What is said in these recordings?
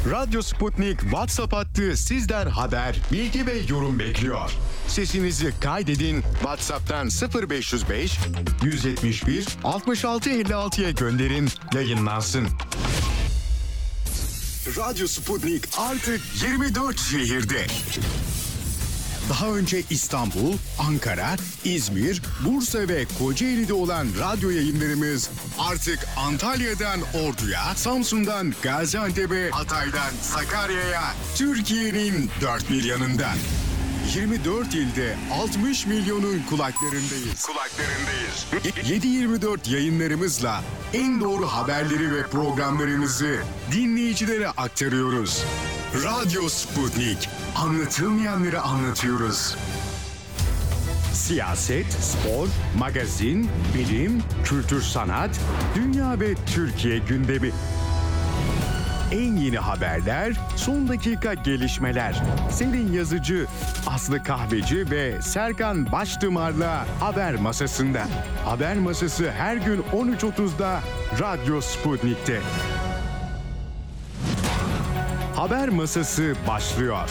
Radyo Sputnik WhatsApp hattı sizden haber, bilgi ve yorum bekliyor. Sesinizi kaydedin, WhatsApp'tan 0505 171 66 56'ya gönderin, yayınlansın. Radyo Sputnik artık 24 şehirde. Daha önce İstanbul, Ankara, İzmir, Bursa ve Kocaeli'de olan radyo yayınlarımız artık Antalya'dan Ordu'ya, Samsun'dan Gaziantep'e, Hatay'dan Sakarya'ya, Türkiye'nin dört bir yanında. 24 ilde 60 milyonun kulaklarındayız. 7/24 yayınlarımızla en doğru haberleri ve programlarımızı dinleyicilere aktarıyoruz. Radyo Sputnik. Anlatılmayanları anlatıyoruz. Siyaset, spor, magazin, bilim, kültür, sanat, dünya ve Türkiye gündemi. En yeni haberler, son dakika gelişmeler. Selin Yazıcı, Aslı Kahveci ve Serkan Baştımar'la Haber Masası'nda. Haber Masası her gün 13.30'da Radyo Sputnik'te. Haber Masası başlıyor.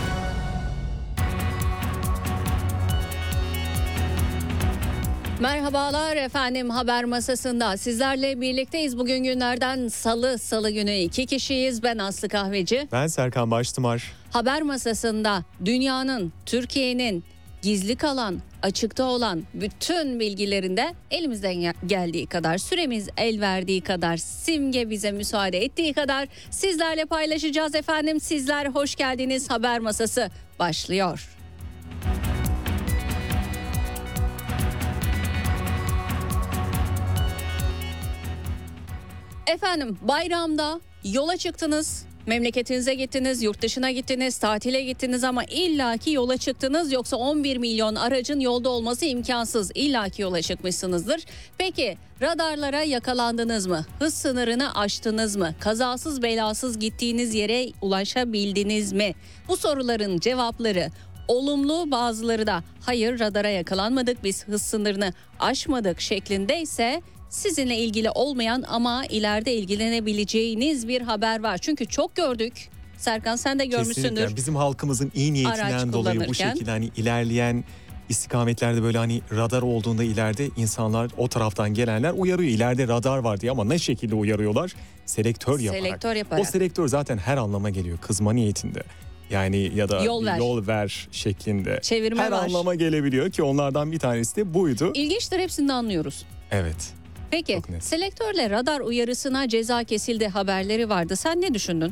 Merhabalar efendim, Haber Masası'nda sizlerle birlikteyiz. Bugün günlerden Salı günü 2 kişiyiz. Ben Aslı Kahveci. Ben Serkan Baştımar. Haber Masası'nda dünyanın, Türkiye'nin gizli kalan, açıkta olan bütün bilgilerinde elimizden geldiği kadar, süremiz el verdiği kadar, Simge bize müsaade ettiği kadar sizlerle paylaşacağız efendim. Sizler hoş geldiniz. Haber Masası başlıyor. Efendim, bayramda yola çıktınız, memleketinize gittiniz, yurt dışına gittiniz, tatile gittiniz ama illaki yola çıktınız. Yoksa 11 milyon aracın yolda olması imkansız. İllaki yola çıkmışsınızdır. Peki radarlara yakalandınız mı? Hız sınırını aştınız mı? Kazasız belasız gittiğiniz yere ulaşabildiniz mi? Bu soruların cevapları olumlu, bazıları da hayır radara yakalanmadık, biz hız sınırını aşmadık şeklindeyse sizinle ilgili olmayan ama ileride ilgilenebileceğiniz bir haber var. Çünkü çok gördük. Serkan, sen de görmüşsündür. Kesinlikle. Bizim halkımızın iyi niyetinden dolayı bu şekilde hani ilerleyen istikametlerde böyle hani radar olduğunda ileride insanlar, o taraftan gelenler uyarıyor. İleride radar var diye, ama ne şekilde uyarıyorlar? Selektör yaparak. O selektör zaten her anlama geliyor, kızma niyetinde. Yani ya da yol ver şeklinde. Çevirme her var. Anlama gelebiliyor ki onlardan bir tanesi de buydu. İlginçtir, hepsini de anlıyoruz. Evet. Peki selektörle radar uyarısına ceza kesildi haberleri vardı. Sen ne düşündün?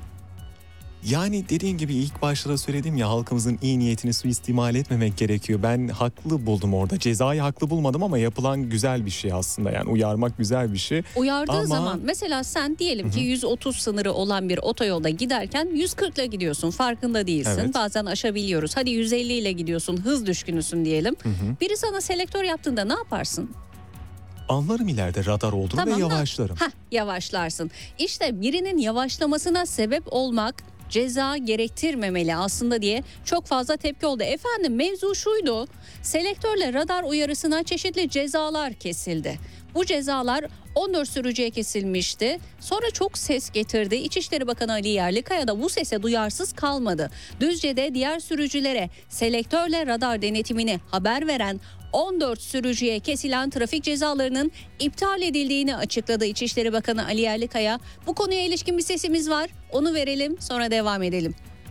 Yani dediğim gibi ilk başta da söyledim ya, halkımızın iyi niyetini suistimal etmemek gerekiyor. Ben haklı buldum orada. Cezayı haklı bulmadım ama yapılan güzel bir şey aslında. Yani uyarmak güzel bir şey. Uyardığı zaman mesela sen diyelim ki 130 sınırı olan bir otoyolda giderken 140 ile gidiyorsun, farkında değilsin. Evet. Bazen aşabiliyoruz. Hadi 150 ile gidiyorsun, hız düşkünüsün diyelim. Biri sana selektör yaptığında ne yaparsın? Anlarım ileride radar olduğunu ve yavaşlarım. Yavaşlarsın. İşte birinin yavaşlamasına sebep olmak ceza gerektirmemeli aslında diye çok fazla tepki oldu. Efendim, mevzu şuydu: selektörle radar uyarısına çeşitli cezalar kesildi. Bu cezalar 14 sürücüye kesilmişti. Sonra çok ses getirdi. İçişleri Bakanı Ali Yerlikaya da bu sese duyarsız kalmadı. Düzce'de diğer sürücülere selektörle radar denetimini haber veren 14 sürücüye kesilen trafik cezalarının iptal edildiğini açıkladı İçişleri Bakanı Ali Yerlikaya. Bu konuya ilişkin bir sesimiz var. Onu verelim, sonra devam edelim.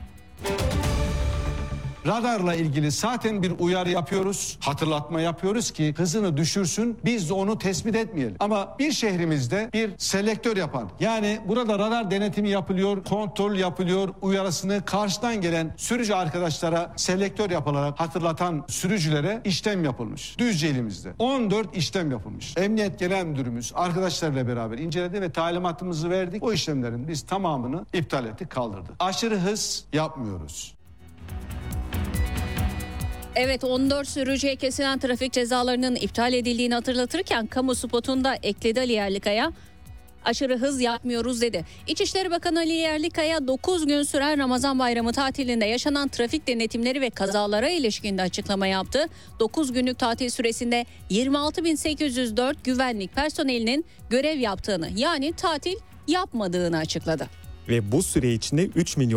Radarla ilgili zaten bir uyarı yapıyoruz, hatırlatma yapıyoruz ki hızını düşürsün, biz de onu tespit etmeyelim. Ama bir şehrimizde bir selektör yapan, yani burada radar denetimi yapılıyor, kontrol yapılıyor, uyarısını karşıdan gelen sürücü arkadaşlara selektör yapılarak hatırlatan sürücülere işlem yapılmış. Düzce ilimizde 14 işlem yapılmış. Emniyet Genel Müdürümüz arkadaşlarla beraber inceledi ve talimatımızı verdik. O işlemlerin biz tamamını iptal ettik, kaldırdık. Aşırı hız yapmıyoruz. Evet, 14 sürücüye kesilen trafik cezalarının iptal edildiğini hatırlatırken kamu spotunda ekledi Ali Yerlikaya. Aşırı hız yapmıyoruz dedi. İçişleri Bakanı Ali Yerlikaya 9 gün süren Ramazan Bayramı tatilinde yaşanan trafik denetimleri ve kazalara ilişkin de açıklama yaptı. 9 günlük tatil süresinde 26.804 güvenlik personelinin görev yaptığını, yani tatil yapmadığını açıkladı. Ve bu süre içinde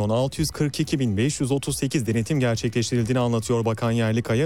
3.642.538 denetim gerçekleştirildiğini anlatıyor Bakan Yerlikaya.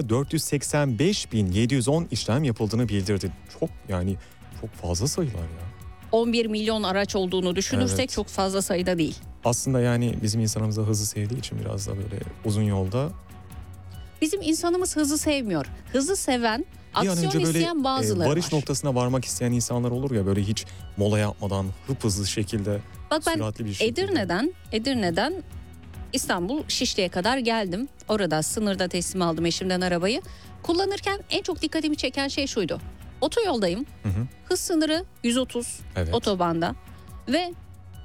485.710 işlem yapıldığını bildirdi. Çok fazla sayılar ya. 11 milyon araç olduğunu düşünürsek evet, çok fazla sayıda değil. Aslında yani bizim insanımız da hızı sevdiği için biraz da böyle uzun yolda. Bizim insanımız hızı sevmiyor. Hızı seven, aksiyon isteyen bazıları varış var. noktasına varmak isteyen insanlar olur ya, böyle hiç mola yapmadan hızlı şekilde, süratli bir şekilde. Edirne'den İstanbul Şişli'ye kadar geldim. Orada sınırda teslim aldım eşimden arabayı. Kullanırken en çok dikkatimi çeken şey şuydu. Otoyoldayım. Hız sınırı 130 evet, otobanda ve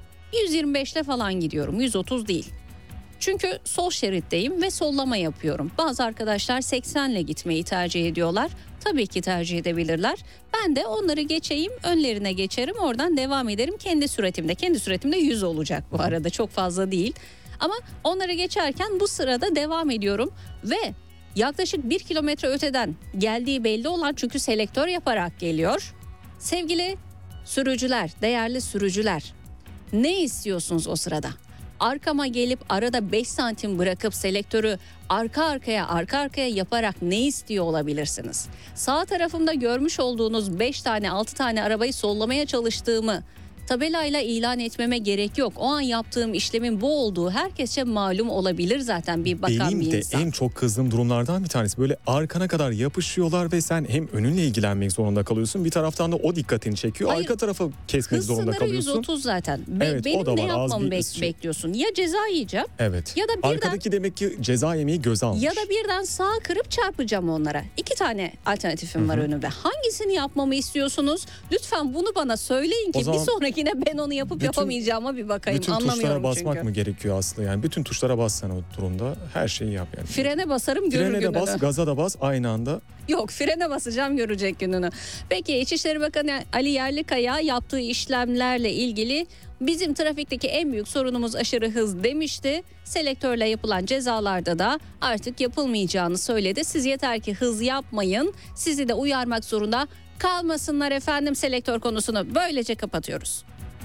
125'le falan gidiyorum. 130 değil. Çünkü sol şeritteyim ve sollama yapıyorum. Bazı arkadaşlar 80'le gitmeyi tercih ediyorlar. Tabii ki tercih edebilirler. Ben de onları geçeyim, önlerine geçerim, oradan devam ederim kendi süratimde. Kendi süratimde 100 olacak bu arada, çok fazla değil. Ama onları geçerken bu sırada devam ediyorum ve yaklaşık 1 kilometre öteden geldiği belli olan, çünkü selektör yaparak geliyor. Sevgili sürücüler, değerli sürücüler, ne istiyorsunuz o sırada? Arkama gelip arada 5 santim bırakıp selektörü arka arkaya yaparak ne istiyor olabilirsiniz? Sağ tarafımda görmüş olduğunuz 5 tane 6 tane arabayı sollamaya çalıştığımı tabelayla ilan etmeme gerek yok. O an yaptığım işlemin bu olduğu herkese malum olabilir zaten, bir bakan Benim bir insan. Benim de en çok kızdığım durumlardan bir tanesi. Böyle arkana kadar yapışıyorlar ve sen hem önünle ilgilenmek zorunda kalıyorsun, bir taraftan da o dikkatini çekiyor. Hayır, arka tarafı kesmek zorunda kalıyorsun. Hız sınırı 130 zaten. Evet, benim ne yapmamı bekliyorsun? Ya ceza yiyeceğim. Evet. Ya da birden, arkadaki demek ki ceza yemeyi göze almış. Ya da birden sağa kırıp çarpacağım onlara. 2 tane alternatifim var önümde. Hangisini yapmamı istiyorsunuz? Lütfen bunu bana söyleyin ki bir sonrakine ben onu yapıp yapamayacağıma bir bakayım. Bütün tuşlara basmak mı gerekiyor aslında? Yani bütün tuşlara bas sen o durumda. Her şeyi yap yani. Frene basarım, görür gününü. Frene de bas, gaza da bas aynı anda. Yok, frene basacağım, görecek gününü. Peki İçişleri Bakanı Ali Yerlikaya yaptığı işlemlerle ilgili bizim trafikteki en büyük sorunumuz aşırı hız demişti. Selektörle yapılan cezalarda da artık yapılmayacağını söyledi. Siz yeter ki hız yapmayın, sizi de uyarmak zorunda kalmasınlar efendim. Selektör konusunu böylece kapatıyoruz.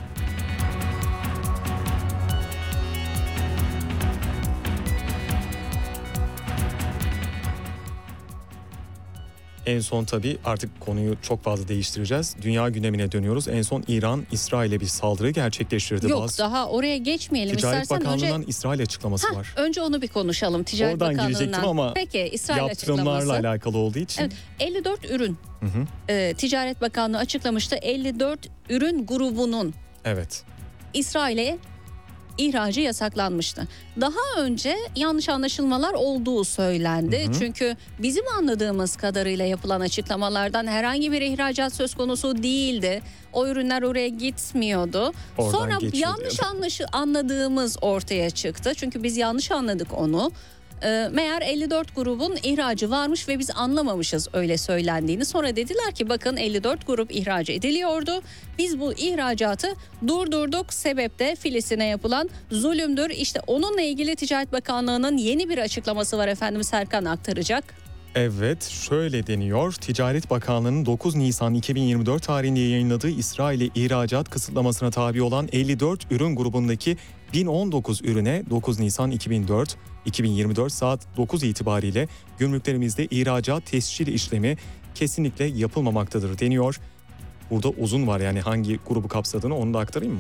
En son tabii artık konuyu çok fazla değiştireceğiz. Dünya gündemine dönüyoruz. En son İran İsrail'e bir saldırı gerçekleştirdi. Yok, daha oraya geçmeyelim. Ticaret Bakanlığı'ndan İsrail açıklaması var. Önce onu bir konuşalım. Ticaret Oradan Bakanlığı'ndan. girecektim ama peki, İsrail yaptırımlarla açıklaması alakalı olduğu için. Evet, 54 ürün. Ticaret Bakanlığı açıklamıştı. 54 ürün grubunun İsrail'e ihracı yasaklanmıştı. Daha önce yanlış anlaşılmalar olduğu söylendi. Çünkü bizim anladığımız kadarıyla yapılan açıklamalardan herhangi bir ihracat söz konusu değildi. O ürünler oraya gitmiyordu. Oradan sonra yanlış anladığımız ortaya çıktı. Çünkü biz yanlış anladık onu. Meğer 54 grubun ihracı varmış ve biz anlamamışız öyle söylendiğini. Sonra dediler ki bakın 54 grup ihraç ediliyordu. Biz bu ihracatı durdurduk. Sebep de Filistin'e yapılan zulümdür. İşte onunla ilgili Ticaret Bakanlığı'nın yeni bir açıklaması var efendim. Serkan aktaracak. Evet, şöyle deniyor. Ticaret Bakanlığı'nın 9 Nisan 2024 tarihinde yayınladığı İsrail'e ihracat kısıtlamasına tabi olan 54 ürün grubundaki 1019 ürüne 9 Nisan 2024 saat 9 itibariyle gümrüklerimizde ihracat tescil işlemi kesinlikle yapılmamaktadır deniyor. Burada uzun var, yani hangi grubu kapsadığını onu da aktarayım mı?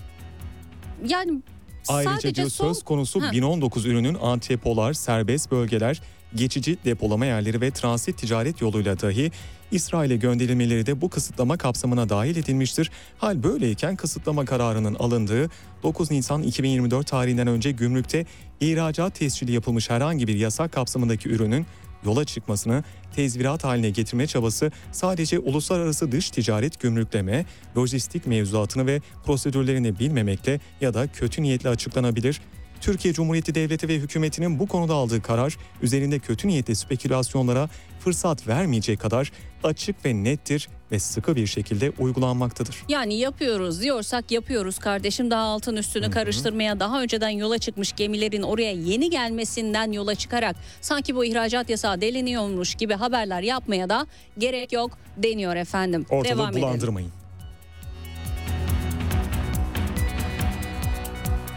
Yani ayrıca diyor söz konusu 1019 ürünün antipolar, serbest bölgeler, geçici depolama yerleri ve transit ticaret yoluyla dahi İsrail'e gönderilmeleri de bu kısıtlama kapsamına dahil edilmiştir. Hal böyleyken kısıtlama kararının alındığı 9 Nisan 2024 tarihinden önce gümrükte ihracat tescili yapılmış herhangi bir yasak kapsamındaki ürünün yola çıkmasını tezvirat haline getirme çabası sadece uluslararası dış ticaret gümrükleme, lojistik mevzuatını ve prosedürlerini bilmemekle ya da kötü niyetle açıklanabilir. Türkiye Cumhuriyeti Devleti ve hükümetinin bu konuda aldığı karar üzerinde kötü niyetli spekülasyonlara fırsat vermeyecek kadar açık ve nettir ve sıkı bir şekilde uygulanmaktadır. Yani yapıyoruz diyorsak yapıyoruz kardeşim, daha altın üstünü karıştırmaya, daha önceden yola çıkmış gemilerin oraya yeni gelmesinden yola çıkarak sanki bu ihracat yasağı deliniyormuş gibi haberler yapmaya da gerek yok deniyor efendim. Ortalığı bulandırmayın.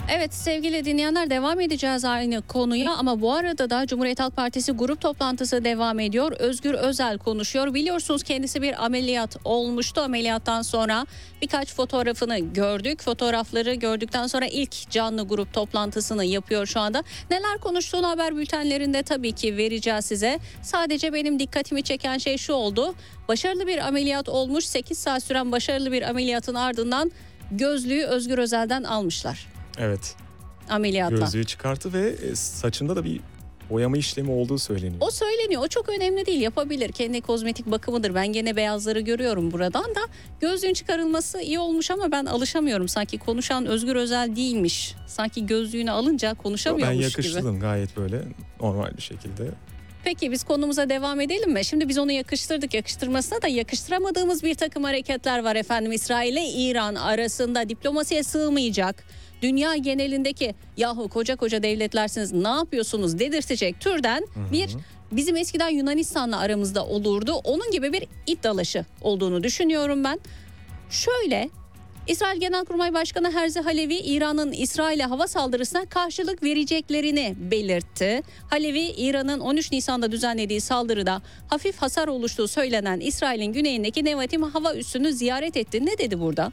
Evet sevgili dinleyenler, devam edeceğiz aynı konuya ama bu arada da Cumhuriyet Halk Partisi grup toplantısı devam ediyor. Özgür Özel konuşuyor. Biliyorsunuz kendisi bir ameliyat olmuştu. Ameliyattan sonra birkaç fotoğrafını gördük. Fotoğrafları gördükten sonra ilk canlı grup toplantısını yapıyor şu anda. Neler konuştuğunu haber bültenlerinde tabii ki vereceğiz size. Sadece benim dikkatimi çeken şey şu oldu. Başarılı bir ameliyat olmuş. 8 saat süren başarılı bir ameliyatın ardından gözlüğü Özgür Özel'den almışlar. Evet. Ameliyatla. Gözlüğü çıkarttı ve saçında da bir boyama işlemi olduğu söyleniyor. O söyleniyor. O çok önemli değil. Yapabilir. Kendi kozmetik bakımıdır. Ben gene beyazları görüyorum buradan da. Gözlüğün çıkarılması iyi olmuş ama ben alışamıyorum. Sanki konuşan Özgür Özel değilmiş. Sanki gözlüğünü alınca konuşamıyormuş gibi. Ben yakıştırdım gayet böyle normal bir şekilde. Peki biz konumuza devam edelim mi? Şimdi biz onu yakıştırdık. Yakıştırmasına da yakıştıramadığımız bir takım hareketler var efendim. İsrail ile İran arasında diplomasiye sığmayacak, dünya genelindeki yahu koca koca devletlersiniz ne yapıyorsunuz dedirtecek türden bir, bizim eskiden Yunanistan'la aramızda olurdu. Onun gibi bir it dalaşı olduğunu düşünüyorum ben. Şöyle, İsrail Genelkurmay Başkanı Herzi Halevi İran'ın İsrail'e hava saldırısına karşılık vereceklerini belirtti. Halevi, İran'ın 13 Nisan'da düzenlediği saldırıda hafif hasar oluştuğu söylenen İsrail'in güneyindeki Nevatim hava üssünü ziyaret etti. Ne dedi burada?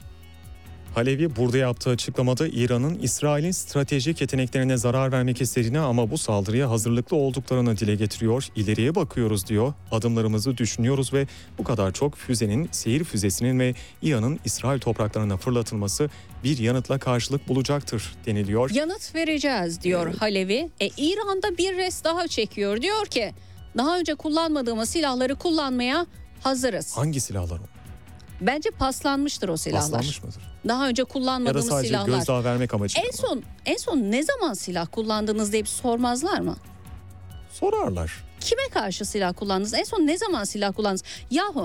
Halevi burada yaptığı açıklamada İran'ın İsrail'in stratejik yeteneklerine zarar vermek istediğini ama bu saldırıya hazırlıklı olduklarını dile getiriyor. İleriye bakıyoruz diyor. Adımlarımızı düşünüyoruz ve bu kadar çok füzenin, seyir füzesinin ve İran'ın İsrail topraklarına fırlatılması bir yanıtla karşılık bulacaktır deniliyor. Yanıt vereceğiz diyor evet. Halevi. İran'da bir res daha çekiyor. Diyor ki daha önce kullanmadığımız silahları kullanmaya hazırız. Hangi silahlar o? Bence paslanmıştır o silahlar. Paslanmış mıdır? Daha önce kullanmadığımız silahlar. Ya da sadece gözdağı vermek amacıyla. En son ne zaman silah kullandınız deyip sormazlar mı? Sorarlar. Kime karşı silah kullandınız? En son ne zaman silah kullandınız? Yahu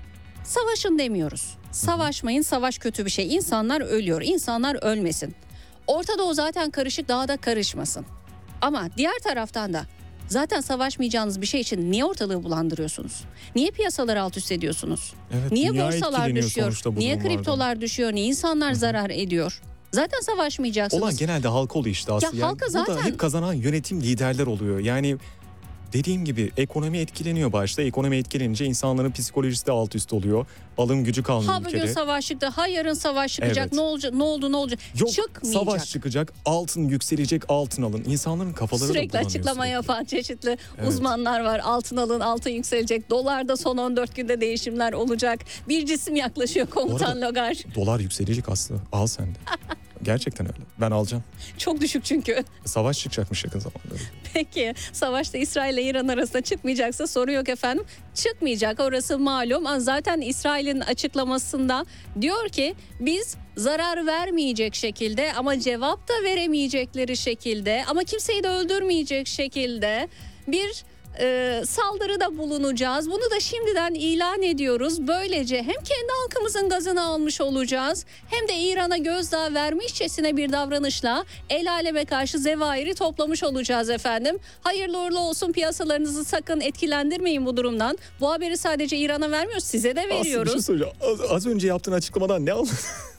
savaşın demiyoruz. Savaşmayın, savaş kötü bir şey. İnsanlar ölüyor, insanlar ölmesin. Orta Doğu zaten karışık, daha da karışmasın. Ama diğer taraftan da zaten savaşmayacağınız bir şey için niye ortalığı bulandırıyorsunuz? Niye piyasaları alt üst ediyorsunuz? Evet, niye borsalar düşüyor? Niye kriptolar düşüyor? Niye insanlar zarar ediyor? Zaten savaşmayacaksınız. Olan genelde halk oluyor işte aslında. Ya halka zaten... Burada hep kazanan yönetim liderler oluyor. Yani dediğim gibi ekonomi etkileniyor başta. Ekonomi etkilenince insanların psikolojisi de alt üst oluyor. Alım gücü kalmıyor ülkede. Bugün savaş çıktı, yarın savaş çıkacak. Evet. Ne olacak? Ne olacak? Yok, çıkmayacak. Savaş çıkacak, altın yükselecek, altın alın. İnsanların kafaları sürekli da bulanıyor. Açıklama yapan çeşitli uzmanlar var. Altın alın, altın yükselecek. Dolarda son 14 günde değişimler olacak. Bir cisim yaklaşıyor komutan Logar. Dolar yükselecek aslında. Al sen de. Gerçekten öyle. Ben alacağım. Çok düşük çünkü. Savaş çıkacakmış yakın zamanda. Peki savaşta İsrail ile İran arasında çıkmayacaksa soru yok efendim. Çıkmayacak, orası malum. Zaten İsrail'in açıklamasında diyor ki biz zarar vermeyecek şekilde ama cevap da veremeyecekleri şekilde ama kimseyi de öldürmeyecek şekilde bir saldırıda bulunacağız. Bunu da şimdiden ilan ediyoruz. Böylece hem kendi halkımızın gazını almış olacağız hem de İran'a gözdağı vermişçesine bir davranışla el aleme karşı zevairi toplamış olacağız efendim. Hayırlı uğurlu olsun, piyasalarınızı sakın etkilendirmeyin bu durumdan. Bu haberi sadece İran'a vermiyoruz, size de veriyoruz. Aslında bir şey söyleyeceğim. Az önce yaptığın açıklamadan ne anladın?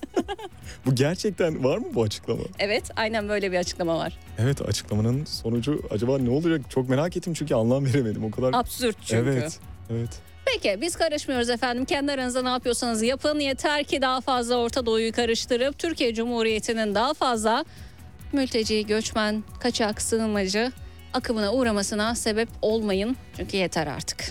Bu gerçekten var mı bu açıklama? Evet, aynen böyle bir açıklama var. Evet, açıklamanın sonucu acaba ne olacak? Çok merak ettim çünkü anlam veremedim o kadar. Absürt çünkü. Evet. Peki biz karışmıyoruz efendim. Kendi aranızda ne yapıyorsanız yapın. Yeter ki daha fazla Orta Doğu'yu karıştırıp Türkiye Cumhuriyeti'nin daha fazla mülteci, göçmen, kaçak, sığınmacı akımına uğramasına sebep olmayın. Çünkü yeter artık.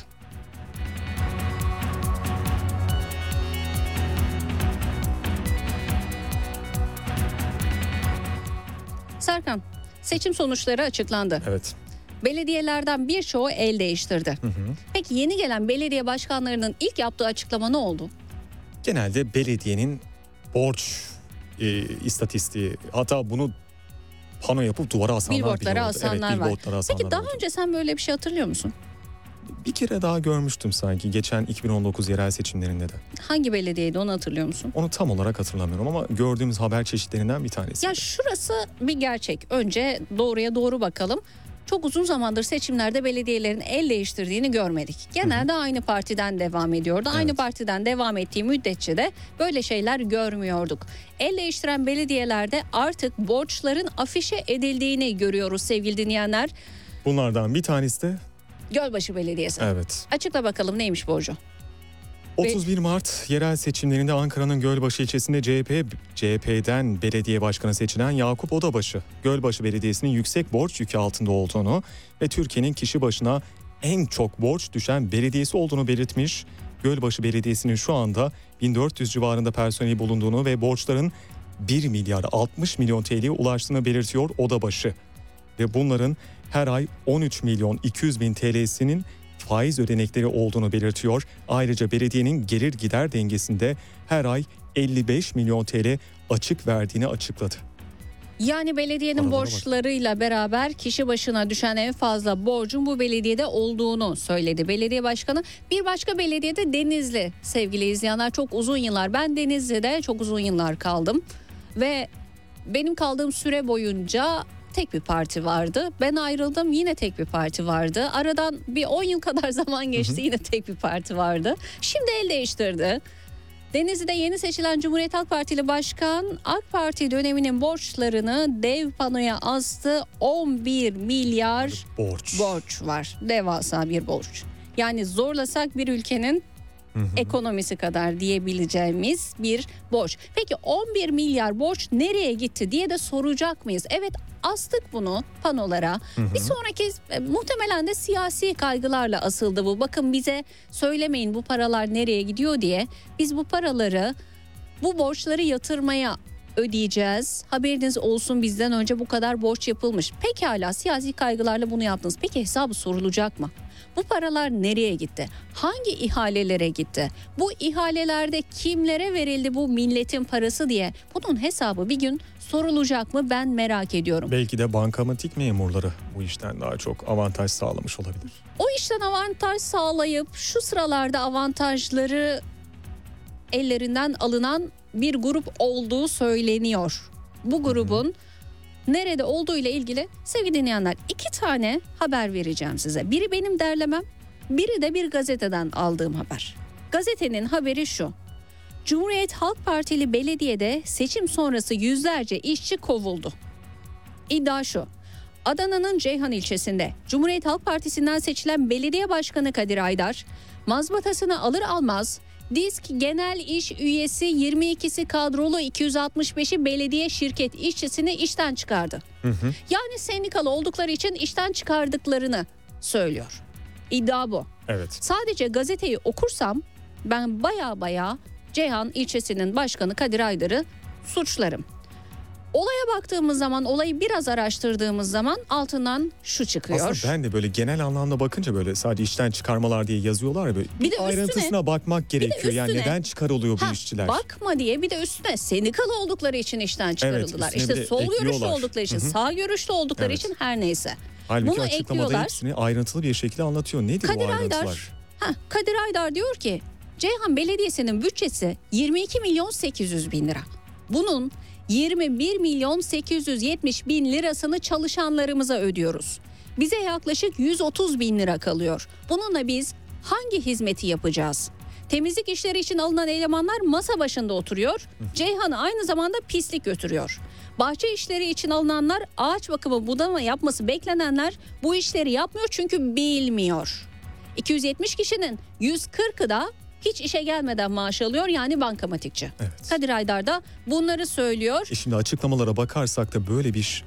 Serkan, seçim sonuçları açıklandı. Evet. Belediyelerden birçoğu el değiştirdi. Peki yeni gelen belediye başkanlarının ilk yaptığı açıklama ne oldu? Genelde belediyenin borç istatistiği, hatta bunu pano yapıp duvara asanlar bile oldu. Billboardlara asanlar var. Peki daha oldu. önce sen böyle bir şey hatırlıyor musun? Bir kere daha görmüştüm sanki geçen 2019 yerel seçimlerinde de. Hangi belediyeydi, onu hatırlıyor musun? Onu tam olarak hatırlamıyorum ama gördüğümüz haber çeşitlerinden bir tanesi. Ya şurası bir gerçek. Önce doğruya doğru bakalım. çok uzun zamandır seçimlerde belediyelerin el değiştirdiğini görmedik. Genelde aynı partiden devam ediyordu. Evet. Aynı partiden devam ettiği müddetçe de böyle şeyler görmüyorduk. El değiştiren belediyelerde artık borçların afişe edildiğini görüyoruz sevgili dinleyenler. Bunlardan bir tanesi de Gölbaşı Belediyesi. Evet. Açıkla bakalım neymiş borcu? 31 Mart yerel seçimlerinde Ankara'nın Gölbaşı ilçesinde CHP'den belediye başkanı seçilen Yakup Odabaşı, Gölbaşı Belediyesi'nin yüksek borç yükü altında olduğunu ve Türkiye'nin kişi başına en çok borç düşen belediyesi olduğunu belirtmiş. Gölbaşı Belediyesi'nin şu anda 1400 civarında personeli bulunduğunu ve borçların 1 milyar 60 milyon TL'ye ulaştığını belirtiyor Odabaşı. Ve bunların her ay 13 milyon 200 bin TL'sinin faiz ödenekleri olduğunu belirtiyor. Ayrıca belediyenin gelir gider dengesinde her ay 55 milyon TL açık verdiğini açıkladı. Yani belediyenin borçlarıyla beraber kişi başına düşen en fazla borcun bu belediyede olduğunu söyledi belediye başkanı. Bir başka belediyede Denizli sevgili izleyenler, çok uzun yıllar, ben Denizli'de çok uzun yıllar kaldım ve benim kaldığım süre boyunca tek bir parti vardı. Ben ayrıldım, yine tek bir parti vardı. Aradan bir 10 yıl kadar zaman geçti, yine tek bir parti vardı. Şimdi el değiştirdi. Denizli'de yeni seçilen Cumhuriyet Halk Partili Başkan AK Parti döneminin borçlarını dev panoya astı. 11 milyar borç var. Devasa bir borç. Yani zorlasak bir ülkenin ekonomisi kadar diyebileceğimiz bir borç. Peki 11 milyar borç nereye gitti diye de soracak mıyız? Evet, astık bunu panolara. Bir sonraki muhtemelen de siyasi kaygılarla asıldı bu. Bakın bize söylemeyin bu paralar nereye gidiyor diye. Biz bu paraları, bu borçları yatırmaya ödeyeceğiz. Haberiniz olsun, bizden önce bu kadar borç yapılmış. Pekala, siyasi kaygılarla bunu yaptınız. Peki hesabı sorulacak mı? Bu paralar nereye gitti? Hangi ihalelere gitti? Bu ihalelerde kimlere verildi bu milletin parası diye? Bunun hesabı bir gün sorulacak mı, ben merak ediyorum. Belki de bankamatik memurları bu işten daha çok avantaj sağlamış olabilir. O işten avantaj sağlayıp şu sıralarda avantajları ellerinden alınan bir grup olduğu söyleniyor. Bu grubun nerede olduğu ile ilgili sevgili dinleyenler 2 tane haber vereceğim size. Biri benim derlemem, biri de bir gazeteden aldığım haber. Gazetenin haberi şu: Cumhuriyet Halk Partili belediyede seçim sonrası yüzlerce işçi kovuldu. İddia şu: Adana'nın Ceyhan ilçesinde Cumhuriyet Halk Partisi'nden seçilen belediye başkanı Kadir Aydar, mazbatasını alır almaz DİSK Genel İş Üyesi 22'si kadrolu 265'i belediye şirket işçisini işten çıkardı. Yani sendikalı oldukları için işten çıkardıklarını söylüyor. İddia bu. Evet. Sadece gazeteyi okursam ben baya Ceyhan ilçesinin başkanı Kadir Aydar'ı suçlarım. Olaya baktığımız zaman, olayı biraz araştırdığımız zaman altından şu çıkıyor. Aslında ben de böyle genel anlamda bakınca böyle sadece işten çıkarmalar diye yazıyorlar ya, böyle bir ayrıntısına bakmak gerekiyor. Yani neden çıkarılıyor bu işçiler? Bakma diye bir de üstüne sendikalı oldukları için işten çıkarıldılar. Evet, işte sol görüşlü oldukları için, sağ görüşlü oldukları için, her neyse. Halbuki bunu açıklamada ekliyorlar. Hepsini ayrıntılı bir şekilde anlatıyor. Nedir Kadir bu ayrıntılar? Kadir Aydar diyor ki Ceyhan Belediyesi'nin bütçesi 22 milyon 800 bin lira. Bunun 21 milyon 870 bin lirasını çalışanlarımıza ödüyoruz. Bize yaklaşık 130 bin lira kalıyor. Bununla biz hangi hizmeti yapacağız? Temizlik işleri için alınan elemanlar masa başında oturuyor. Ceyhan'ı aynı zamanda pislik götürüyor. Bahçe işleri için alınanlar, ağaç bakımı, budama yapması beklenenler bu işleri yapmıyor çünkü bilmiyor. 270 kişinin 140'ı da hiç işe gelmeden maaş alıyor, yani bankamatikçi. Evet. Kadir Aydar da bunları söylüyor. Şimdi açıklamalara bakarsak da böyle bir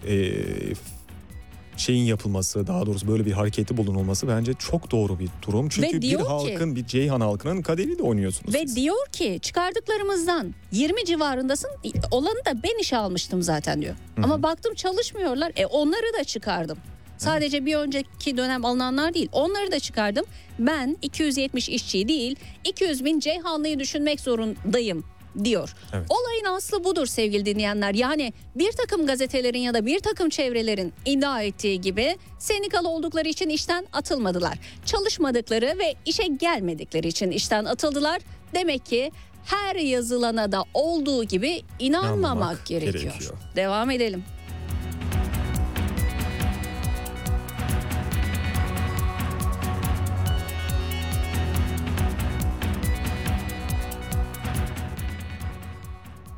şeyin yapılması, daha doğrusu böyle bir hareketi bulunulması bence çok doğru bir durum. Çünkü bir halkın, bir Ceyhan halkının kaderiyle oynuyorsunuz ve siz. Diyor ki çıkardıklarımızdan 20 civarındasın, olanı da ben işe almıştım zaten diyor. Ama baktım çalışmıyorlar, onları da çıkardım. Sadece bir önceki dönem alınanlar değil, onları da çıkardım. Ben 270 işçiyi değil 200 bin Ceyhanlı'yı düşünmek zorundayım diyor. Evet. Olayın aslı budur sevgili dinleyenler. Yani bir takım gazetelerin ya da bir takım çevrelerin iddia ettiği gibi sendikalı oldukları için işten atılmadılar. Çalışmadıkları ve işe gelmedikleri için işten atıldılar. Demek ki her yazılana da olduğu gibi inanmamak gerekiyor. Devam edelim.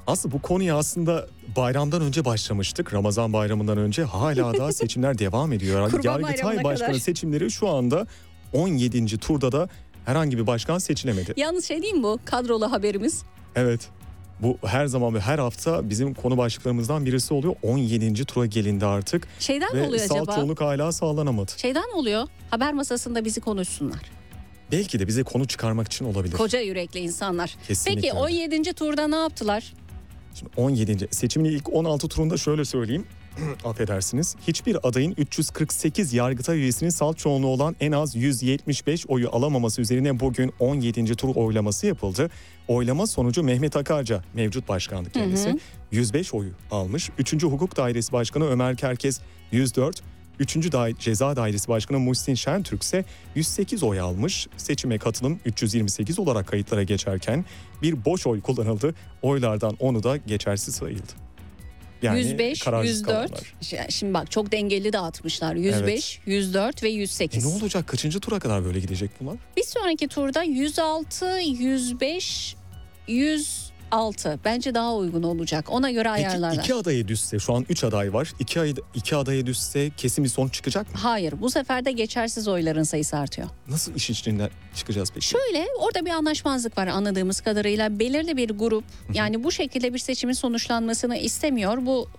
Aslında bu konuya bayramdan önce başlamıştık. Ramazan bayramından önce hala da seçimler devam ediyor. Kurban Yargıtay Bayramı'na Başkanı kadar. seçimleri şu anda 17. turda da herhangi bir başkan seçilemedi. Yalnız şey diyeyim, bu kadrolu haberimiz. Evet. Bu her zaman ve her hafta bizim konu başlıklarımızdan birisi oluyor. 17. tura gelindi artık. Şeyden mi Ve oluyor acaba? salt çoğunluk hala sağlanamadı. Şeyden oluyor. Haber masasında bizi konuşsunlar. Belki de bize konu çıkarmak için olabilir. Koca yürekli insanlar. Kesinlikle Peki öyle. 17. turda ne yaptılar? Şimdi 17. seçimin ilk 16 turunda şöyle söyleyeyim. Affedersiniz. Hiçbir adayın 348 Yargıtay üyesinin salt çoğunluğu olan en az 175 oyu alamaması üzerine bugün 17. tur oylaması yapıldı. Oylama sonucu Mehmet Akarca, mevcut başkanlık kendisi, 105 oyu almış. 3. Hukuk Dairesi Başkanı Ömer Kerkez 104, 3. Ceza Dairesi Başkanı Muhsin Şentürk ise 108 oy almış. Seçime katılım 328 olarak kayıtlara geçerken bir boş oy kullanıldı. Oylardan 10'u da geçersiz sayıldı. Yani 105, kararsız 104. kalanlar. Şimdi bak çok dengeli dağıtmışlar. 105, 104 ve 108. Ne olacak? Kaçıncı tura kadar böyle gidecek bunlar? Bir sonraki turda 106, 105, 106. Bence daha uygun olacak. Ona göre Peki ayarlarlar. 2 adaya düşse, şu an 3 aday var. 2 adaya düşse kesin bir sonuç çıkacak mı? Hayır, bu sefer de geçersiz oyların sayısı artıyor. Nasıl iş içinden çıkacağız peki? Şöyle, orada bir anlaşmazlık var anladığımız kadarıyla. Belirli bir grup yani bu şekilde bir seçimin sonuçlanmasını istemiyor. Bu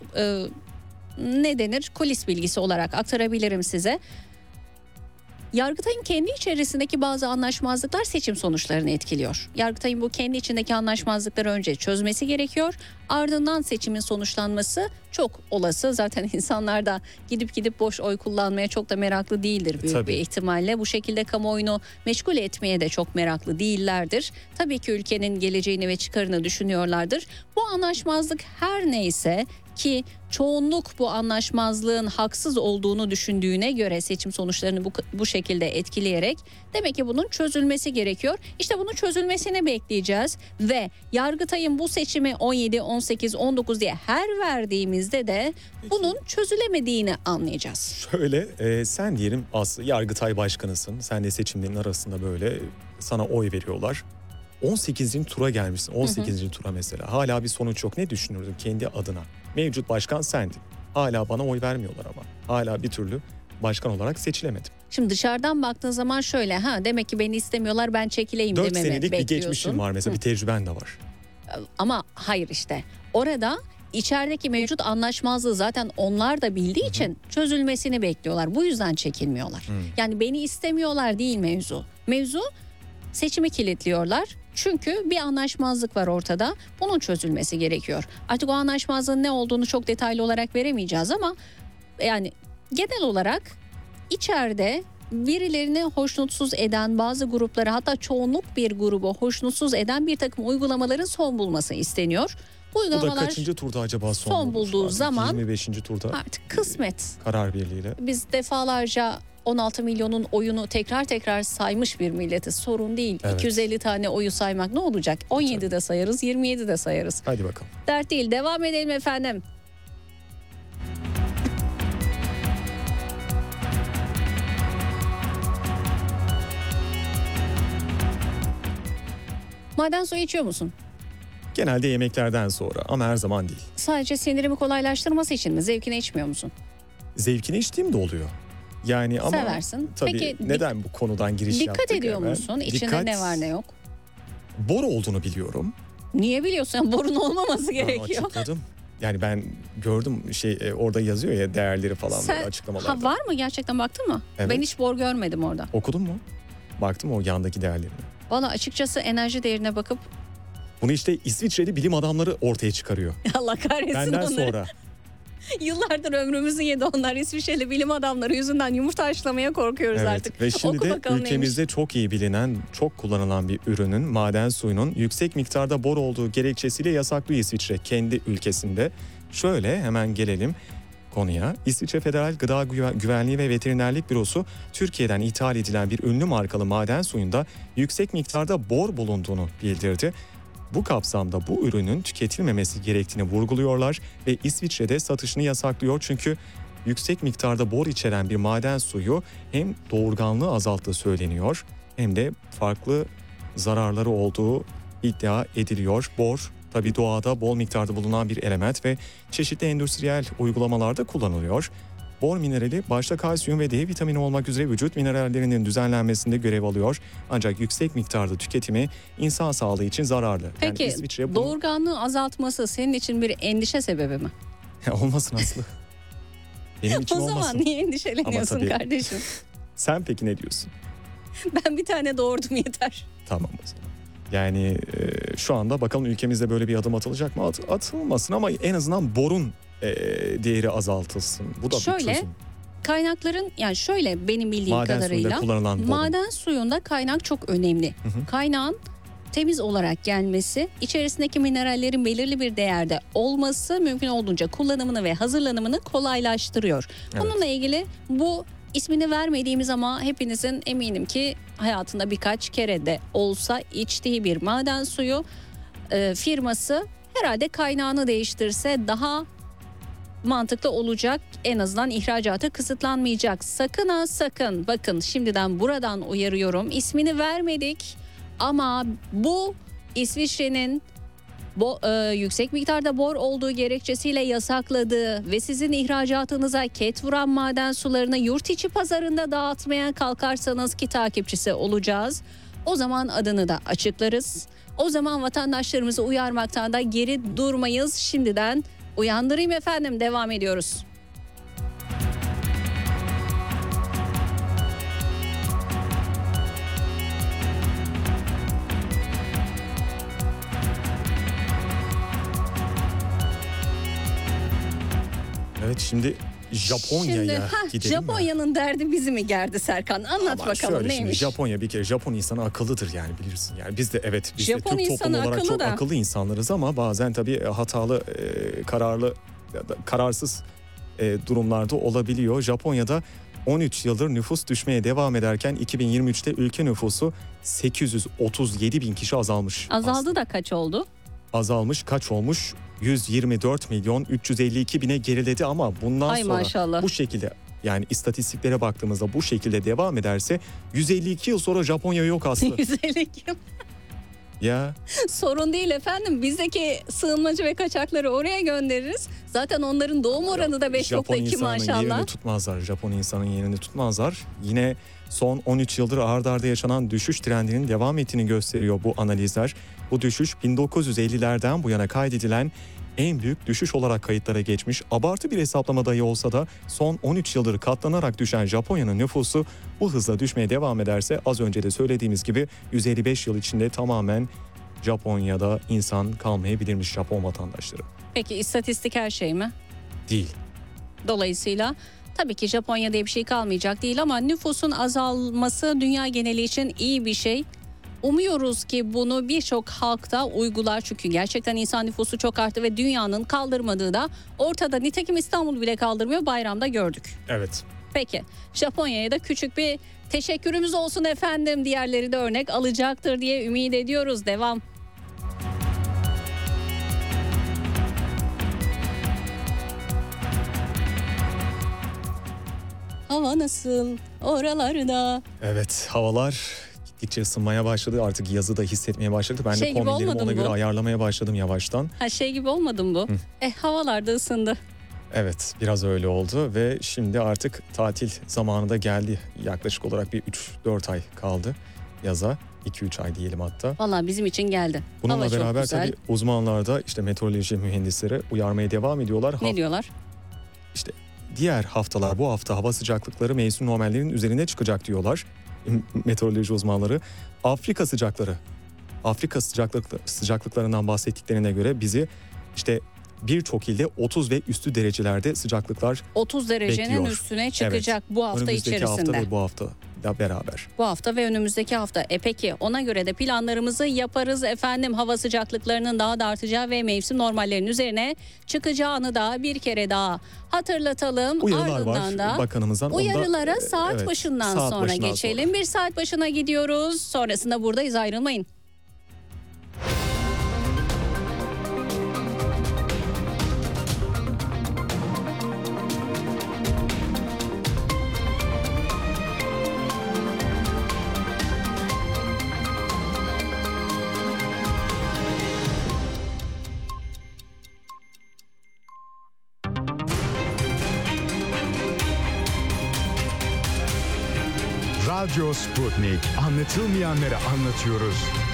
ne denir? Kulis bilgisi olarak aktarabilirim size. Yargıtay'ın kendi içerisindeki bazı anlaşmazlıklar seçim sonuçlarını etkiliyor. Yargıtay'ın bu kendi içindeki anlaşmazlıkları önce çözmesi gerekiyor. Ardından seçimin sonuçlanması çok olası. Zaten insanlar da gidip boş oy kullanmaya çok da meraklı değildir büyük Tabii. bir ihtimalle. Bu şekilde kamuoyunu meşgul etmeye de çok meraklı değillerdir. Tabii ki ülkenin geleceğini ve çıkarını düşünüyorlardır. Bu anlaşmazlık her neyse ki çoğunluk bu anlaşmazlığın haksız olduğunu düşündüğüne göre seçim sonuçlarını bu şekilde etkileyerek demek ki bunun çözülmesi gerekiyor. İşte bunun çözülmesini bekleyeceğiz ve Yargıtay'ın bu seçimi 17, 18, 19 diye her verdiğimizde de bunun çözülemediğini anlayacağız. Şöyle sen diyelim Aslı Yargıtay Başkanısın. Sen de seçimlerin arasında böyle sana oy veriyorlar. 18. tura gelmişsin. 18. tura mesela. Hala bir sonuç yok. Ne düşünürdün kendi adına? Mevcut başkan sendin. Hala bana oy vermiyorlar ama. Hala bir türlü başkan olarak seçilemedim. Şimdi dışarıdan baktığın zaman şöyle, demek ki beni istemiyorlar, ben çekileyim 4 dememi senelik bekliyorsun. bir geçmişim var mesela, bir tecrüben de var. Ama hayır, işte orada içerideki mevcut anlaşmazlığı zaten onlar da bildiği için çözülmesini bekliyorlar. Bu yüzden çekilmiyorlar. Yani beni istemiyorlar değil mevzu. Mevzu seçimi kilitliyorlar. Çünkü bir anlaşmazlık var ortada. Bunun çözülmesi gerekiyor. Artık o anlaşmazlığın ne olduğunu çok detaylı olarak veremeyeceğiz ama yani genel olarak içeride birilerini hoşnutsuz eden bazı grupları, hatta çoğunluk bir grubu hoşnutsuz eden bir takım uygulamaların son bulması isteniyor. Bu Bu da uygulamalar kaçıncı turda acaba son bulduğu Artık zaman 25. turda artık kısmet. karar birliğiyle. Biz defalarca 16 milyonun oyunu tekrar saymış bir milletiz. Sorun değil. Evet. 250 tane oyu saymak ne olacak? 17 de sayarız, 27 de sayarız. Hadi bakalım. Dert değil. Devam edelim efendim. Maden suyu içiyor musun? Genelde yemeklerden sonra ama her zaman değil. Sadece sinirimi kolaylaştırması için mi? Zevkine içmiyor musun? Zevkine içtiğim de oluyor. Yani ama Seversin. tabii Peki, neden bu konudan giriş yaptık? Dikkat ediyor hemen? musun? İçinde ne var ne yok? Bor olduğunu biliyorum. Niye biliyorsun? Borun olmaması Ben gerekiyor. açıkladım. Yani ben gördüm orada yazıyor ya değerleri falan böyle açıklamalarda. Var mı gerçekten, baktın mı? Evet. Ben hiç bor görmedim orada. Okudun mu? Baktım o yandaki değerlerine. Valla açıkçası enerji değerine bakıp Bunu işte İsviçreli bilim adamları ortaya çıkarıyor. Allah kahretsin Benden onları. sonra. Yıllardır ömrümüzü yedi onlar. İsviçreli bilim adamları yüzünden yumurta haşlamaya korkuyoruz artık. Ve şimdi Oku de bakalım ülkemizde çok iyi bilinen, çok kullanılan bir ürünün, maden suyunun yüksek miktarda bor olduğu gerekçesiyle yasaklıyor İsviçre kendi ülkesinde. Şöyle hemen gelelim konuya. İsviçre Federal Gıda Güvenliği ve Veterinerlik Bürosu Türkiye'den ithal edilen bir ünlü markalı maden suyunda yüksek miktarda bor bulunduğunu bildirdi. Bu kapsamda bu ürünün tüketilmemesi gerektiğini vurguluyorlar ve İsviçre'de satışını yasaklıyor. Çünkü yüksek miktarda bor içeren bir maden suyu hem doğurganlığı azalttığı söyleniyor hem de farklı zararları olduğu iddia ediliyor. Bor Tabii doğada bol miktarda bulunan bir element ve çeşitli endüstriyel uygulamalarda kullanılıyor. Bor minerali başta kalsiyum ve D vitamini olmak üzere vücut minerallerinin düzenlenmesinde görev alıyor. Ancak yüksek miktarda tüketimi insan sağlığı için zararlı. Peki Yani İsviçre doğurganlığı azaltması senin için bir endişe sebebi mi? olmasın Aslı. Benim için O zaman olmasın. niye endişeleniyorsun Ama tabii- kardeşim? Sen peki ne diyorsun? Ben bir tane doğurdum yeter. Tamam o zaman. Yani şu anda bakalım ülkemizde böyle bir adım atılacak mı? Atılmasın ama en azından borun değeri azaltılsın. Bu da bir Şöyle, çözüm. Kaynakların yani şöyle benim bildiğim Maden suyunda kadarıyla kullanılan borun. maden suyunda kaynak çok önemli. Kaynağın temiz olarak gelmesi, içerisindeki minerallerin belirli bir değerde olması mümkün olduğunca kullanımını ve hazırlanımını kolaylaştırıyor. Evet. Bununla ilgili bu ismini vermediğimiz ama hepinizin eminim ki hayatında birkaç kere de olsa içtiği bir maden suyu firması herhalde kaynağını değiştirse daha mantıklı olacak. En azından ihracatı kısıtlanmayacak. Sakın ha sakın, bakın şimdiden buradan uyarıyorum, ismini vermedik ama bu İsviçre'nin yüksek miktarda bor olduğu gerekçesiyle yasakladığı ve sizin ihracatınıza ket vuran maden sularını yurt içi pazarında dağıtmaya kalkarsanız ki takipçisi olacağız, o zaman adını da açıklarız. O zaman vatandaşlarımızı uyarmaktan da geri durmayız. Şimdiden uyandırayım efendim, devam ediyoruz. Evet, şimdi Japonya'ya gidelim. Japonya'nın derdi bizi mi gerdi Serkan? Anlat Ama bakalım şöyle, şimdi neymiş? Japonya bir kere, Japon insanı akıllıdır yani, bilirsin. Yani biz de evet, biz Japon de Türk insanı toplumu olarak akıllı çok da. akıllı insanlarız ama bazen tabii hatalı, kararlı ya da kararsız durumlarda olabiliyor. Japonya'da 13 yıldır nüfus düşmeye devam ederken 2023'te ülke nüfusu 837 bin kişi azalmış. Azaldı da kaç oldu? Azalmış, kaç olmuş? 124 milyon 352 bine geriledi ama bundan Ay sonra maşallah. bu şekilde, yani istatistiklere baktığımızda bu şekilde devam ederse 152 yıl sonra Japonya yok Aslı. 152 yıl. Ya Sorun değil efendim. Bizdeki sığınmacı ve kaçakları oraya göndeririz. Zaten onların doğum oranı da 5.2 Japon insanın maşallah. yerini tutmazlar. Japon insanın yerini tutmazlar. Yine son 13 yıldır ard arda yaşanan düşüş trendinin devam ettiğini gösteriyor bu analizler. Bu düşüş 1950'lerden bu yana kaydedilen en büyük düşüş olarak kayıtlara geçmiş. Abartı bir hesaplama dahi olsa da son 13 yıldır katlanarak düşen Japonya'nın nüfusu bu hızla düşmeye devam ederse az önce de söylediğimiz gibi 155 yıl içinde tamamen Japonya'da insan kalmayabilirmiş, Japon vatandaşları. Peki istatistik her şey mi? Değil. Dolayısıyla tabii ki Japonya diye bir şey kalmayacak değil ama nüfusun azalması dünya geneli için iyi bir şey. Umuyoruz ki bunu birçok halkta uygular, çünkü gerçekten insan nüfusu çok arttı ve dünyanın kaldırmadığı da ortada. Nitekim İstanbul bile kaldırmıyor, bayramda gördük. Evet. Peki Japonya'ya da küçük bir teşekkürümüz olsun efendim. Diğerleri de örnek alacaktır diye ümit ediyoruz. Devam. Hava nasıl oralarda? Evet, havalar gittikçe ısınmaya başladı. Artık yazı da hissetmeye başladı. Ben Şey de gibi kombinlerimi olmadı ona mı göre bu? ayarlamaya başladım yavaştan. Ha, şey gibi olmadı mı bu? Havalar da ısındı. Evet, biraz öyle oldu ve şimdi artık tatil zamanı da geldi. Yaklaşık olarak bir 3-4 ay kaldı yaza. 2-3 ay diyelim hatta. Vallahi bizim için geldi. Bununla Hava çok beraber güzel. tabii uzmanlar da, işte meteoroloji mühendisleri uyarmaya devam ediyorlar. Ne diyorlar? İşte diğer haftalar, bu hafta hava sıcaklıkları mevsim normallerinin üzerine çıkacak diyorlar meteoroloji uzmanları. Afrika sıcaklıklarından bahsettiklerine göre bizi işte birçok ilde 30 ve üstü derecelerde sıcaklıklar 30 derecenin bekliyor. üstüne çıkacak bu hafta önümüzdeki içerisinde. hafta ve bu hafta da beraber. Bu hafta ve önümüzdeki hafta. Peki ona göre de planlarımızı yaparız efendim. Hava sıcaklıklarının daha da artacağı ve mevsim normallerinin üzerine çıkacağını da bir kere daha hatırlatalım. Uyarılar var Ardından da bakanımızdan. uyarılara Onda, saat evet, başından saat sonra başından geçelim. sonra. Bir saat başına gidiyoruz. Sonrasında buradayız, ayrılmayın. Radyo Sputnik. Anlatılmayanları anlatıyoruz.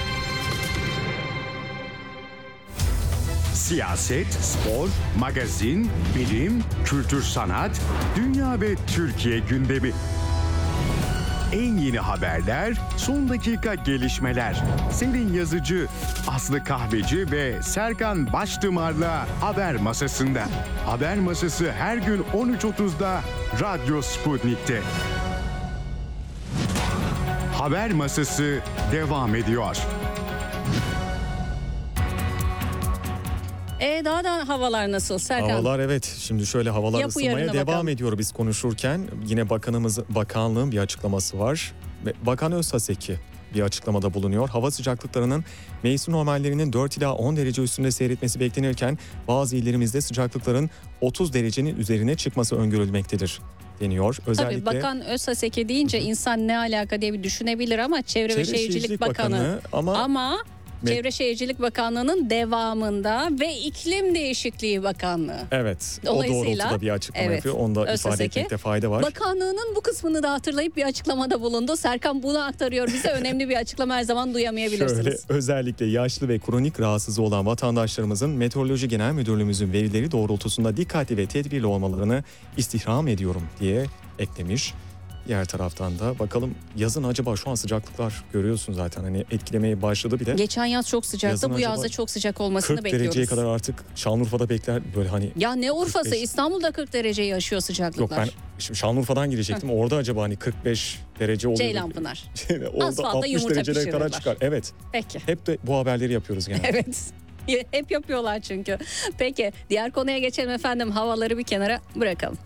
Siyaset, spor, magazin, bilim, kültür sanat, dünya ve Türkiye gündemi. En yeni haberler, son dakika gelişmeler. Selin Yazıcı, Aslı Kahveci ve Serkan Baştımar'la Haber Masası'nda. Haber Masası her gün 13.30'da Radyo Sputnik'te. Haber Masası devam ediyor. Daha da havalar nasıl Serkan? Havalar evet. Şimdi şöyle havalar Yap ısınmaya uyarını devam bakalım. ediyor biz konuşurken. Yine bakanlığın bir açıklaması var. Ve Bakan Özhaseki bir açıklamada bulunuyor. Hava sıcaklıklarının mevsim normallerinin 4 ila 10 derece üstünde seyretmesi beklenirken bazı illerimizde sıcaklıkların 30 derecenin üzerine çıkması öngörülmektedir deniyor. Özellikle Tabii Bakan Özhaseki deyince insan ne alaka diye bir düşünebilir ama Çevre ve Şehircilik Bakanı ama Çevre Şehircilik Bakanlığı'nın devamında ve İklim Değişikliği Bakanlığı. Evet. Dolayısıyla, o doğrultuda bir açıklama evet, yapıyor. Onu da ifade Özhaseki, etmekte fayda var. Bakanlığının bu kısmını da hatırlayıp bir açıklamada bulundu. Serkan bunu aktarıyor bize. Önemli bir açıklama, her zaman duyamayabilirsiniz. Şöyle, özellikle yaşlı ve kronik rahatsızlığı olan vatandaşlarımızın Meteoroloji Genel Müdürlüğümüzün verileri doğrultusunda dikkatli ve tedbirli olmalarını istirham ediyorum diye eklemiş. Diğer taraftan da bakalım yazın acaba şu an sıcaklıklar görüyorsun zaten hani etkilemeye başladı bir de. Geçen yaz çok sıcaktı. Yazın Bu yazda acaba çok sıcak olmasını 40 bekliyoruz. dereceye kadar artık Şanlıurfa'da bekler böyle hani. Ya ne Urfa'sı? 45. İstanbul'da 40 dereceyi aşıyor Yok sıcaklıklar. ben şimdi Şanlıurfa'dan girecektim. Orada acaba hani 45 derece oluyor. Ceylanpınar. Orada Asfaltta 60 yumurta derecelere kadar pişiriyorlar. çıkar. Evet. Peki. Hep de bu haberleri yapıyoruz genelde. Evet. Hep yapıyorlar çünkü. Peki diğer konuya geçelim efendim. Havaları bir kenara bırakalım.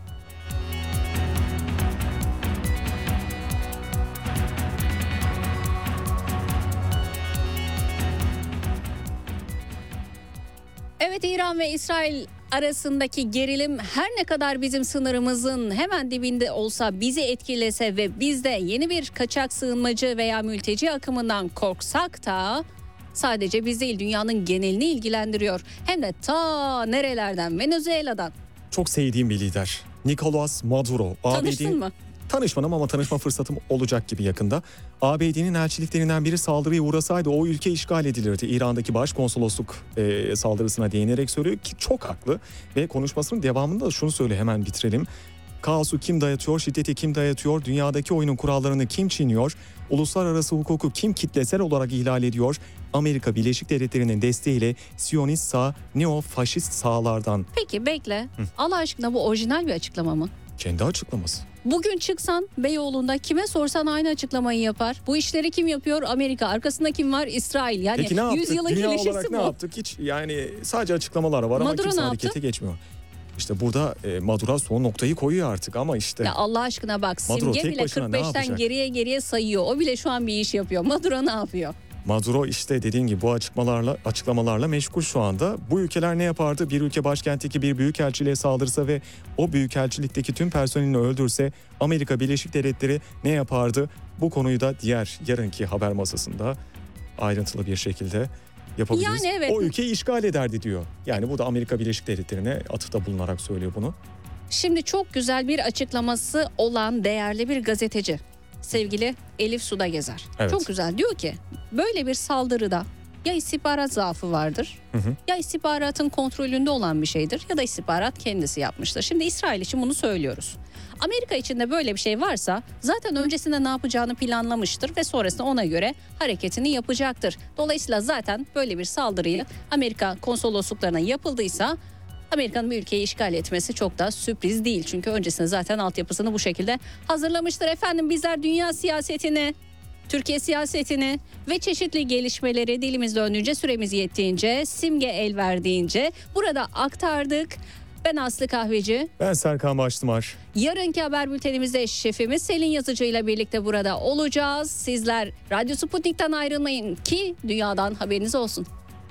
Evet, İran ve İsrail arasındaki gerilim her ne kadar bizim sınırımızın hemen dibinde olsa, bizi etkilese ve biz de yeni bir kaçak sığınmacı veya mülteci akımından korksak da sadece biz değil, dünyanın genelini ilgilendiriyor. Hem de ta nerelerden? Venezuela'dan. Çok sevdiğim bir lider. Nicolas Maduro. Tanıştın mı? Tanışmadım ama tanışma fırsatım olacak gibi yakında. ABD'nin elçiliklerinden biri saldırıya uğrasaydı o ülke işgal edilirdi. İran'daki başkonsolosluk saldırısına değinerek söylüyor ki çok haklı. Ve konuşmasının devamında da şunu söyle, hemen bitirelim. Kaosu kim dayatıyor, şiddeti kim dayatıyor, dünyadaki oyunun kurallarını kim çiğniyor, uluslararası hukuku kim kitlesel olarak ihlal ediyor, Amerika Birleşik Devletleri'nin desteğiyle Siyonist sağ, neo-faşist sağlardan. Peki bekle. Allah aşkına, bu orijinal bir açıklama mı? Kendi açıklaması. Bugün çıksan Beyoğlu'nda kime sorsan aynı açıklamayı yapar. Bu işleri kim yapıyor? Amerika. Arkasında kim var? İsrail. Yani Peki ne yaptık? 100 yılın Dünya klişesi olarak bu. ne yaptık? Hiç yani sadece açıklamalar var ama Maduro kimse ne harekete yaptı? geçmiyor. İşte burada Maduro son noktayı koyuyor artık ama işte. Ya Allah aşkına bak, Maduro Simge tek bile başına ne 45'ten yapacak? geriye sayıyor. O bile şu an bir iş yapıyor. Maduro ne yapıyor? Maduro işte dediğin gibi bu açıklamalarla meşgul şu anda. Bu ülkeler ne yapardı? Bir ülke başkentteki bir büyükelçiliğe saldırsa ve o büyükelçilikteki tüm personelini öldürse Amerika Birleşik Devletleri ne yapardı? Bu konuyu da yarınki haber masasında ayrıntılı bir şekilde yapabiliriz. Yani evet. O ülkeyi işgal ederdi diyor. Yani bu da Amerika Birleşik Devletleri'ne atıfta bulunarak söylüyor bunu. Şimdi çok güzel bir açıklaması olan değerli bir gazeteci, sevgili Elif Suda Gezer. Evet. Çok güzel, diyor ki böyle bir saldırıda ya istihbarat zaafı vardır, ya istihbaratın kontrolünde olan bir şeydir, ya da istihbarat kendisi yapmıştır. Şimdi İsrail için bunu söylüyoruz. Amerika için de böyle bir şey varsa zaten öncesinde ne yapacağını planlamıştır ve sonrasında ona göre hareketini yapacaktır. Dolayısıyla zaten böyle bir saldırıyı Amerika konsolosluklarına yapıldıysa Amerika'nın bir ülkeyi işgal etmesi çok da sürpriz değil. Çünkü öncesinde zaten altyapısını bu şekilde hazırlamıştır. Efendim, bizler dünya siyasetini, Türkiye siyasetini ve çeşitli gelişmeleri dilimiz döndüğünce, süremiz yettiğince, Simge el verdiğince burada aktardık. Ben Aslı Kahveci. Ben Serkan Baştımar. Yarınki haber bültenimizde şefimiz Selin Yazıcı ile birlikte burada olacağız. Sizler Radyo Sputnik'ten ayrılmayın ki dünyadan haberiniz olsun.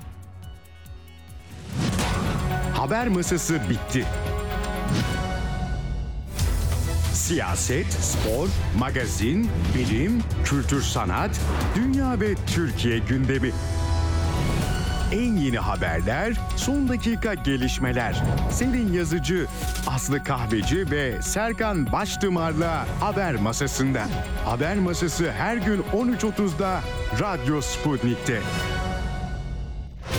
Haber Masası bitti. Siyaset, spor, magazin, bilim, kültür sanat, dünya ve Türkiye gündemi. En yeni haberler, son dakika gelişmeler. Selin Yazıcı, Aslı Kahveci ve Serkan Baştımar'la Haber Masası'nda. Haber Masası her gün 13.30'da Radyo Sputnik'te.